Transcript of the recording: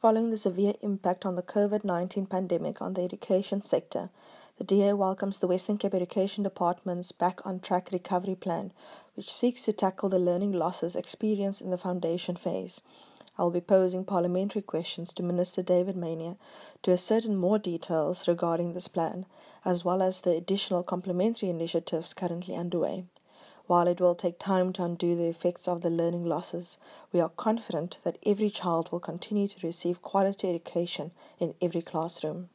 Following the severe impact on the COVID-19 pandemic on the education sector, the DA welcomes the Western Cape Education Department's Back on Track recovery plan, which seeks to tackle the learning losses experienced in the foundation phase. I will be posing parliamentary questions to Minister David Mania to ascertain more details regarding this plan, as well as the additional complementary initiatives currently underway. While it will take time to undo the effects of the learning losses, we are confident that every child will continue to receive quality education in every classroom.